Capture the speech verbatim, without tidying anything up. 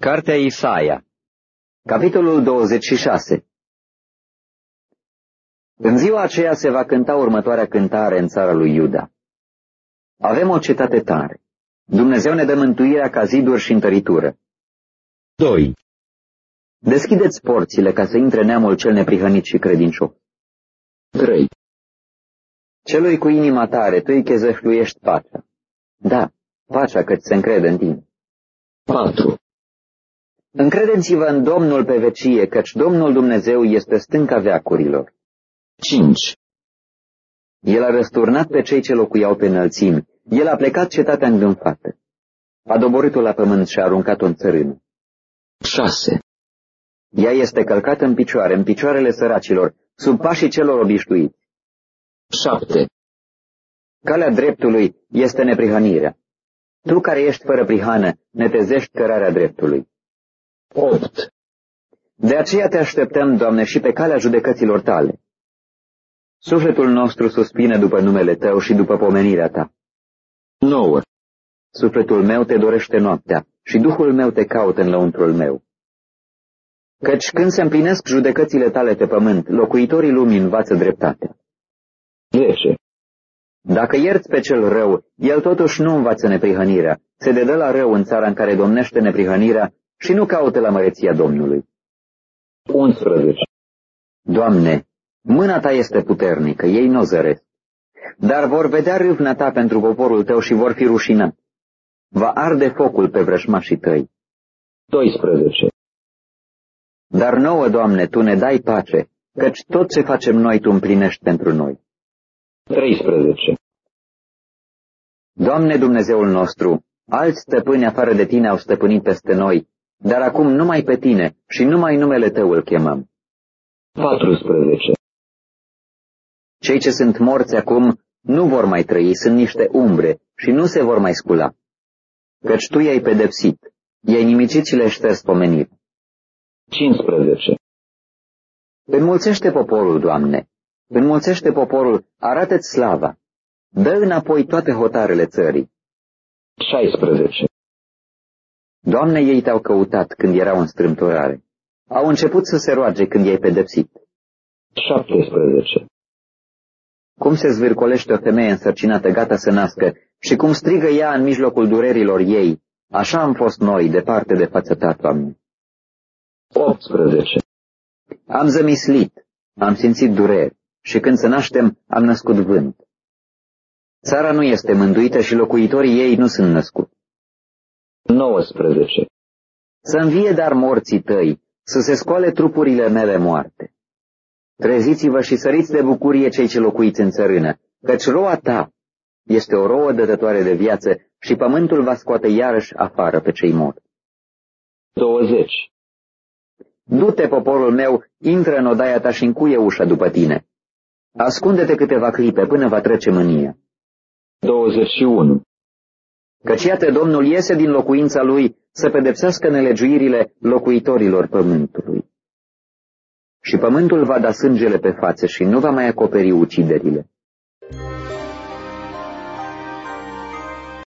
Cartea Isaia, capitolul douăzeci și șase. În ziua aceea se va cânta următoarea cântare în țara lui Iuda. Avem o cetate tare. Dumnezeu ne dă mântuirea ca ziduri și întăritură. doi. Deschideți porțile ca să intre neamul cel neprihănit și credincios. trei. Celui cu inima tare tu îi chezășluiești pacea. Da, pacea că-ți se încrede în tine. patru. Încredeți-vă în Domnul pe vecie, căci Domnul Dumnezeu este stânca veacurilor. cinci. El a răsturnat pe cei ce locuiau pe înălțimi. El a plecat cetatea îngânfată. A doborât-o la pământ și a aruncat-o în țărână. șase. Ea este călcată în picioare, în picioarele săracilor, sub pașii celor obișnuiți. șapte. Calea dreptului este neprihănirea. Tu care ești fără prihană, netezești cărarea dreptului. opt. De aceea te așteptăm, Doamne, și pe calea judecăților tale. Sufletul nostru suspină după numele Tău și după pomenirea Ta. nouă. Sufletul meu te dorește noaptea și Duhul meu te caută în lăuntrul meu. Căci când se împlinesc judecățile Tale pe pământ, locuitorii lumii învață dreptatea. zece. Dacă ierți pe cel rău, el totuși nu învață neprihănirea, se dedă la rău în țara în care domnește neprihănirea și nu caută la măreția Domnului. unsprezece. Doamne, mâna Ta este puternică, ei n-o zăresc, dar vor vedea râvna Ta pentru poporul Tău și vor fi rușinați. Va arde focul pe vrășmașii Tăi. doisprezece. Dar nouă, Doamne, Tu ne dai pace, căci tot ce facem noi Tu împlinești pentru noi. treisprezece. Doamne Dumnezeul nostru, alți stăpâni afară de Tine au stăpânit peste noi, dar acum numai pe Tine și numai numele Tău îl chemăm. patrusprezece. Cei ce sunt morți acum nu vor mai trăi, sunt niște umbre și nu se vor mai scula, căci Tu i-ai pedepsit, i-ai nimicit și le șters pomenirea. cincisprezece. Înmulțește poporul, Doamne, înmulțește poporul, arată-ți slava, dă înapoi toate hotarele țării. șaisprezece. Doamne, ei Te-au căutat când erau în strâmtorare, au început să se roage când i-ai pedepsit. șaptesprezece. Cum se zvârcolește o femeie însărcinată gata să nască și cum strigă ea în mijlocul durerilor ei, așa am fost noi departe de fața Ta, Doamne. optsprezece. Am zămislit, am simțit dureri și când se naștem am născut vânt. Țara nu este mântuită și locuitorii ei nu sunt născuți. nouăsprezece. Să învie dar morții Tăi, să se scoale trupurile mele moarte. Treziți-vă și săriți de bucurie cei ce locuiți în țărână, căci roa Ta este o rouă dătătoare de viață și pământul va scoate iarăși afară pe cei morți. douăzeci. Du-te, poporul meu, intră în odaia Ta și încuie ușa după Tine. Ascunde-te câteva clipe până va trece mânia. douăzeci și unu. Căci iată Domnul iese din locuința Lui să pedepsească nelegiuirile locuitorilor pământului. Și pământul va da sângele pe față și nu va mai acoperi uciderile.